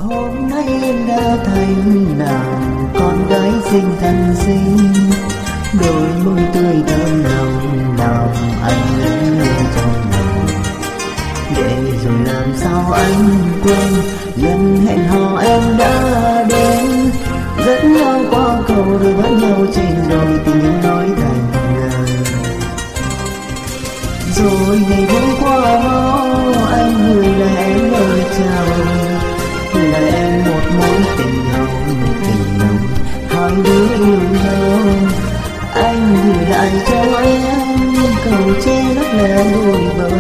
Hôm nay em đã thành nàng con gái xinh thân xinh, đôi môi tươi thơm nồng làm anh nhớ nhung trong lòng. Để rồi làm sao anh quên lần hẹn hò em đã đến, rất nhau qua cầu rồi vẫn nhau trên đôi tiếng nói thành lời. Rồi ngày hôm qua anh gửi lại em lời chào, gửi lại em một mối tình nồng hai đứa yêu nhau. Anh gửi lại cho em cầu che lấp lẻ đôi bờ,